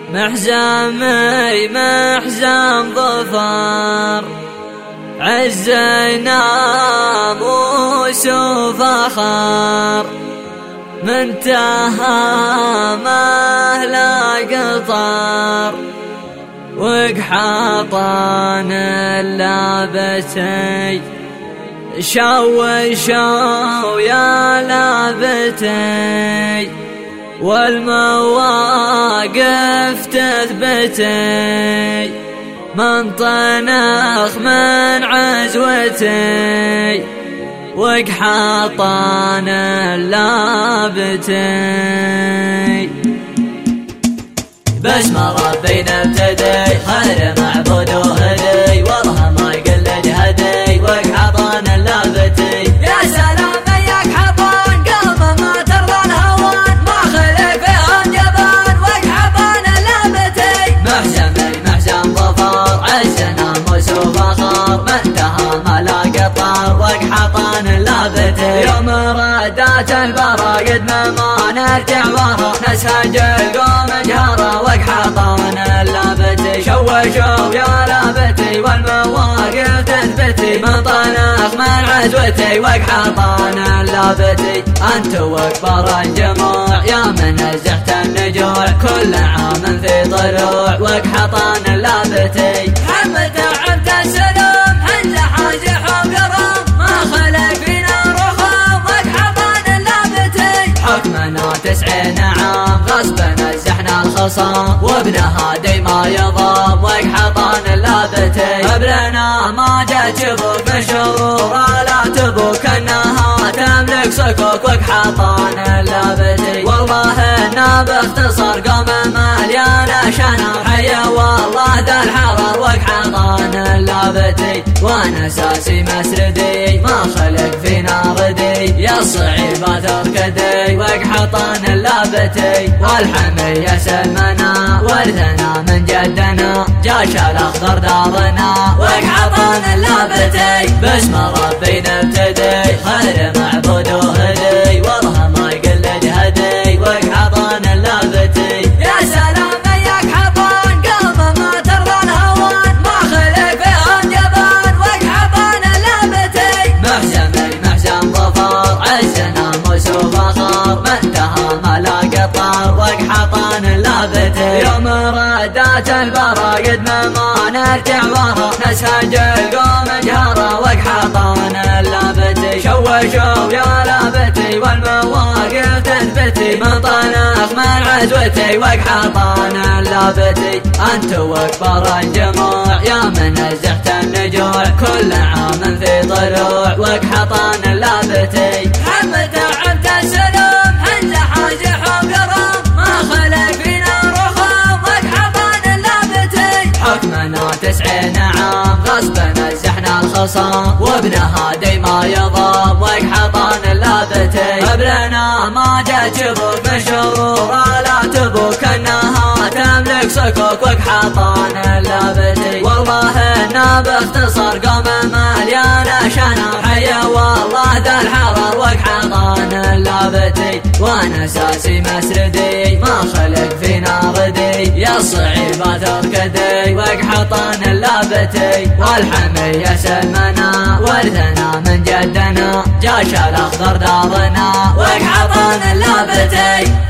محزامي محزام ظفر عزينا موسو فخر من تهامه لا قطر وقحاطان اللابتي شو يا لابتي والمواقف تثبتي من طنخ من عزوتي وقحاطان اللابتي باسم ربي نبتدي خير معبود وهدي والله ما يقلد هدي وقحاطان اللابتي يا سلام ياك حطان قلب ما ترضى الهوان ما خلي فيهم جبان وقحاطان اللابتي محزم ظفر عزنا موسو فخر من تهامه لا قطر وقحاطان اللابتي يوم ردات البراقد ما نرجع ورا نسهج القوم جهرا وقحاطان اللابتي شو يا لابتي والمواقف تثبتي من طنخ من عزوتي وقحاطان اللابتي انت واكبر الجموع يا من نزحت النجوع كل عام في طلوع وقحاطان اللابتي حمد عبد السلام حنزة حازح وقرام ما خلق فينا رخام وقحاطان اللابتي حكمنا 90 عام غصبا نزحنا الخصام وابنها ديما يضام وقحاطان اللابتي ابلنا ما جات بوك مشهور لا تبوك انها تملك صكوك وقحاطان اللابتي والله انه باختصار قوم مليانه شنر حيا والله ذا الحرر وقحاطان اللابتي وانا اساسي مسردي ما خلق فينا ردي يا الصعيبه تركدي وقحاطان اللابتي والحميه سلمنا ورثنا من جدنا جاش الاخضر دارنا وقحاطان اللابتي باسم ربي نبتدي خير معبود وهدي والله ما يقلد هدي وقحاطان اللابتي يا سلام ياك حطان قلب ما ترضى الهوان ما خلي فيهم جبان وقحاطان اللابتي محزم ظفر عزنا موسو فخر من تهامه لا قطر وقحاطان اللابتي يوم ردات البراقد ما نرجع ورا نسهج القوم جهرا وقحاطان اللابتي شو يا لابتي والمواقف تثبتي من طنخ من عزوتي وقحاطان اللابتي انت واكبر الجموع يا من نزحت النجوع كل عام في طلوع وقحاطان اللابتي حمد عبد السلام حنزة حازح وقرام ما خلق فينا رخام وقحاطان اللابتي حكمنا 90 عام غصبا نزحنا الخصام وابنها ديما يضام وقحاطان اللابتي ابلنا ما جات بوك مشهور لا تبوك انها تملك صكوك وقحاطان اللابتي والله انه باختصار قوم مليانه شنر حيا والله ذا الحرر وقحاطان اللابتي وانا اساسي مسردي ما خلق فينا ردي يا الصعيبه تركدي وقحاطان اللابتي والحميه سلمنا ورثنا من جدنا جاش الاخضر دارنا وقحاطان اللابتي